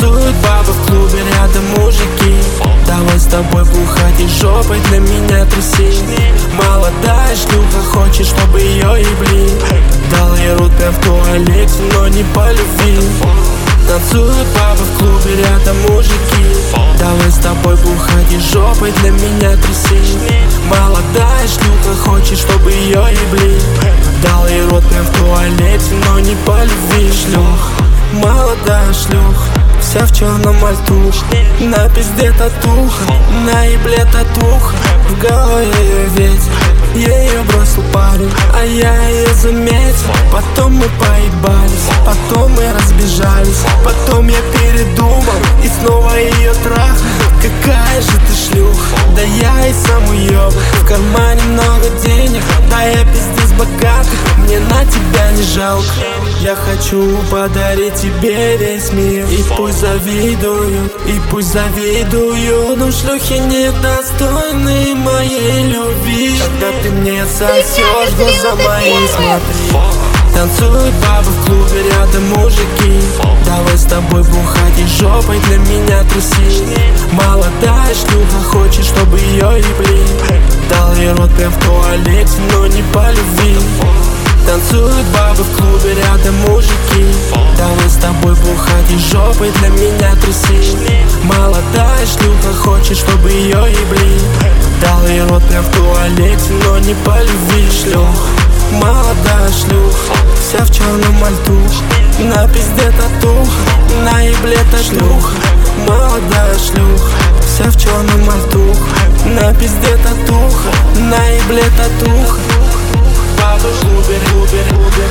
Танцуют бабы в клубе, рядом мужики. Давай с тобой бухать и жопой для меня тряси. Молодая шлюха, хочет, чтобы ее ебли. Дал ей рот прям в туалете, но не по любви. Танцуют бабы в клубе, рядом мужики. Давай с тобой бухать и жопой для меня тряси. Молодая шлюха, хочет, чтобы ее ебли. Дал ей рот прям в туалете, но не по любви. Шлюха, молодая шлюха, вся в черном мальтух. На пизде татуха, на ебле татуха. В голове ее ветер, я ее бросил парень, а я ее заметил. Потом мы поебались, потом мы разбежались. Потом я передумал и снова ее трахал. Какая же ты шлюха, да я и сам уёбок. В кармане много денег, да я пиздец богатый. Мне на тебя не жалко. Я хочу подарить тебе весь мир. И пусть завидуют, и пусть завидуют, но шлюхи недостойны моей любви. Когда ты мне сосешь, глаза мои смотри. Танцуют бабы в клубе, рядом мужики. Давай с тобой бухать и жопой для меня тряси. Молодая шлюха, хочет, чтобы ее ебли. Дал ей рот прям в туалете, но не по любви. Танцуют бабы в клубе, рядом мужики. Давай с тобой бухать и жопой для меня тряси. Молодая шлюха, хочет, чтобы ее ебли. Дал ей рот прям в туалете, но не по любви. Шлюха, молодая шлюха, вся в черном мальтух. На пизде татуха, на ебле шлюха. Молодая шлюха, вся в черном мальтух. На пизде татуха, на ебле татуха. Бабы в клубе, клубе, клубе,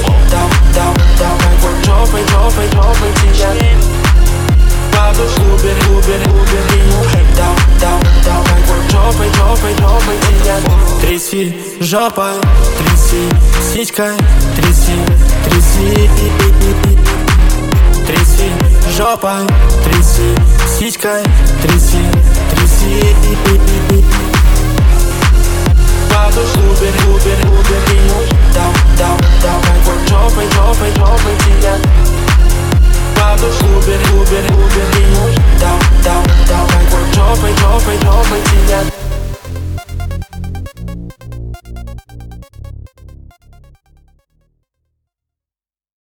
давай, вот жопой, жопой, жопой тебя. Бабы в клубе, клубе, клубе, давай, вот жопой, жопой, жопой тебя. Тряси жопой, тряси сиськой, тряси, тряси. Тряси жопой, тряси сиськой, тряси, тряси. Бабы в клубе, клубе, клубе, давай, вот жопой, жопой, жопой.